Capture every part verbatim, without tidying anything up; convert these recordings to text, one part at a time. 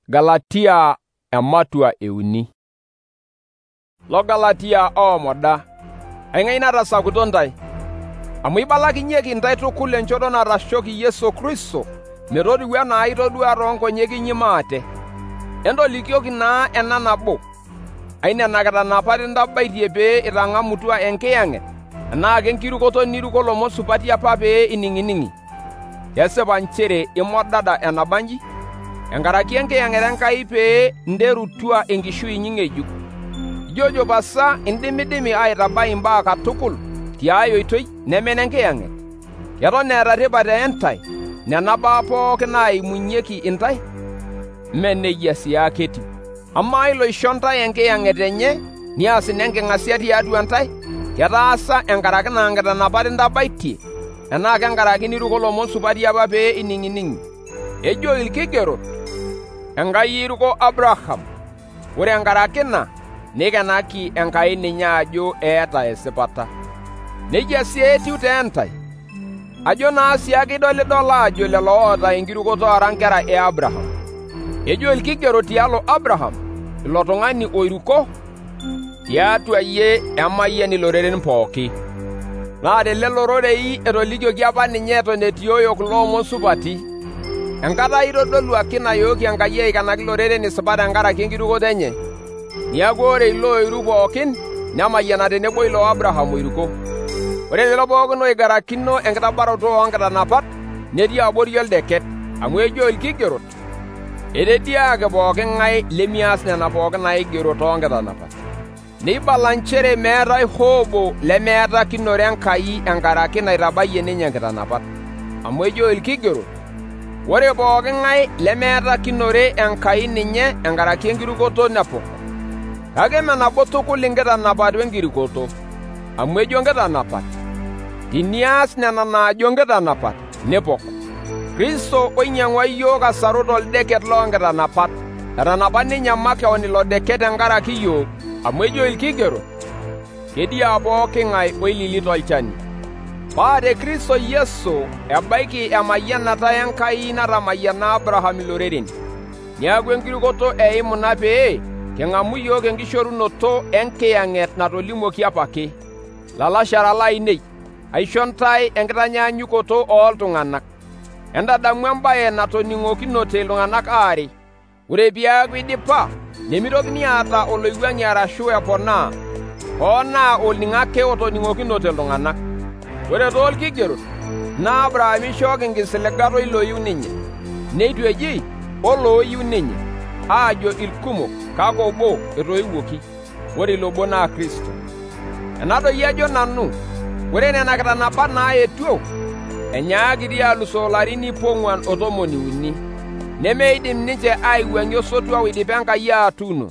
Galatia ematua euni. Lo Galatia oomoda, aing'ai natasakuto ntae, amu ibalakinyeki ntae tukul enchoto natashoki Yesu Kristo metotiu enaa itodua toonkonyek inyi maate. Entolikioki naa ena nabo, ainenakita napa tintabaitie pee itang'amutua enkiyang'et, enaa kenkirukoto niruko lomon supati apa pee ining'ining'i. Kesipa nchere imodada enabanji, enkaraki enkiyang'et Enkai pee nterutua enkishui inyi ng'ejuk. Ijojo pasa indimidimi aitabai imbaa katukul tiai oitoi nemene enkiyang'et. Keton eeta tipat entae nena baa pookin naimunyeki intae? Mee nejia sii ake etiu. Amaa iloisho ntae enkiyang'et enye nias nenking'asia tiatua ntae, ketaasa enkaraki naa nkitanapa tintabaitie, enaa kenkaraki niruko lomon supati apa pee ining'ining'i? Ejo ilkigerot, Enkai iruko Abraham, ore enkaraki ina nikenaki Enkai ninye ajo eeta esipata. Nejia sii etiu teentae. Ajo naa siake idolidol ajo lelo oota enkirukoto ara nkera e Abraham. Ejo ilkigerot tialo Abraham, ilo tung'ani oiruko tiatua yie emayian iloreren pooki. Naa telelo rorei etolikioki apa ninye eton etii oyo kulo omon supati. Enkata itodoluaki nayooki Enkai aikenaki iloreren isipat enkaraki enkirukoto enye. Niaku ore ilo oiru pookin nemayiana tenebo ilo Abraham oiruko. Ore lelo pookin oigarakino enkitabaroto oonkitanapat netii abori oldeket, amu ejo ilkigerot, etediaaki pooki ng'ae lemias nena pookin naigero toonkitanapat. Neibala nchere meetai hoobo lemeetakinore Enkai enkaraki naitabayie ninye nkitanapat. Amu ejo ilkigerot, ore pooki ng'ae lemeetakinore Enkai ninye enkaraki enkirukoto nepok. Kake menabo tukul inkitanapat wenkirukoto, amu ejo nkitanapat, tinias nena naajo nkitanapat nipok. Kristo oinyang'ua yiok asaru toldeket loonkitanapat, etanapa ninye makeon ilo deket tenkaraki yiok, amu ejo ilkigerot, kedia pooki ng'ae oilili tolchani. Paa te Kristo Yesu ebaiki emayianata Enkai natamayiana Abraham iloreren. Niaku enkirukoto eimu ina pee king'amu yiok enkishorunoto enkiyang'et natolimuoki apake. Lalashara lainei, aisho ntae enkitanyaanyukoto ooltung'anak. Entadamu embaye natoning'okinote iltung'anak aare. Ore piaku idipa, nemitokini aata oloiwuang'ie arashu eponaa, hoo naa olning'o ake otoning'okinote iltung'anak. Ore toolkigerot, naa Abraham ishooki nkisiligat oilooyiu ninye, neitu eji olooyiu ninye, aajo ilkumok kake obo etoiwuoki, ore ilo obo naa Kristo. Enadoi ajo nanu, ore nena kitanapat naaetuo, enyaakiti alusoo ilarin ip ong'uan otomoni uni, nemeidim ninche aiwuang'ie osotua oidipa Enkai aatuuno,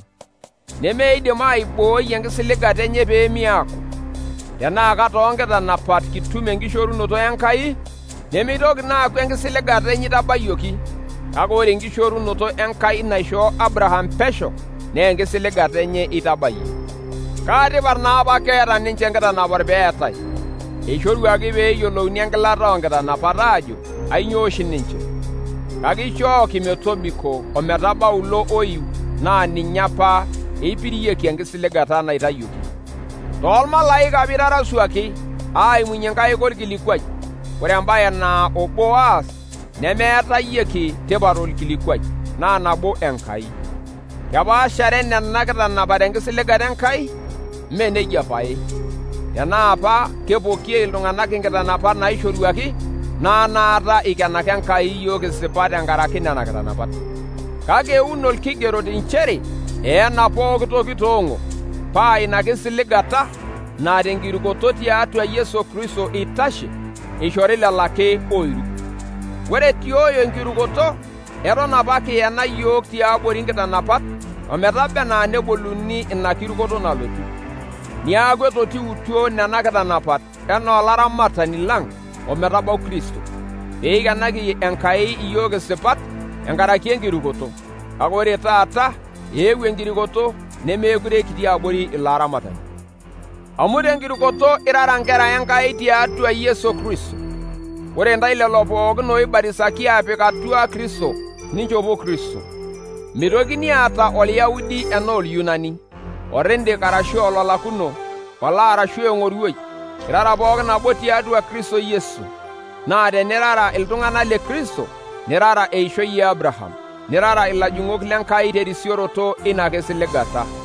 nemeidim aibooi enkisiligat enye pee miaku. Tenaa katoonkitanapat kitum enkishorunoto Enkai, nemeitoki naaku enkisiligat enye itabayioki, kake ore enkishorunoto Enkai naishoo Abraham pesho naa enkisiligat enye itabayie. Kaatipat naa apa keeta ninche nkitanapat peetai, eishoruaki pee eyiolouni enkilata oonkitanapat aajo ainyoo oshi ninche. Kake ishooki metobiko ometabau ilo oiu naa ninye apa eipirieki enkisiligata naitayioki. Toolmalaika pitarasuaki aimunye nkaik orkilikuai, ore embaye naa obo aas nemeetayieki tipat orkilikuai, naa nabo Enkai. Kepaashare nena kitanapat enkisiligata Enkai? Mee nejia pae. Tenaa apa kepokie iltung'anak inkitanapat naishoruaki, naa naata ikenaki Enkai yiok isipat enkaraki nena kitanapat. Kake euno ilkigerot nchere eena pooki toki toong'o, paa ina kisiligata naa tenkirukoto tiatua Yesu Kristo itashe eishori lelo ake oiru. Ore tioyo enkirukoto, eton apa kiyena yiok tiabori nkitanapat ometaba enaa neboluni ina kirukoto nalotu. Niaku etotiutuo nena kitanapat enaa olaramatani lang' ometabau Kristo, pee eikenaki Enkai yiok isipat enkaraki enkirukoto. Kake ore taata eewuo enkirukoto nemeekure kitii abori ilo aramatani. Amu tenkirukoto irara nkera Enkai tiatua Yesu Kristo. Ore ntae lelo pookin oibatisaki aapik atua Kristo, ninchopo Kristo. Mitokini aata Olyahudi enaa Olyunani, orendik arashu ololakuno, ola arashu eng'oruoi, irara pookin nabo tiatua Kristo Yesu. Naa tenirara iltung'anak le Kristo, nirara eishoi e Abraham, nirara ilajung'ok lenkai terisioroto ina kisiligata.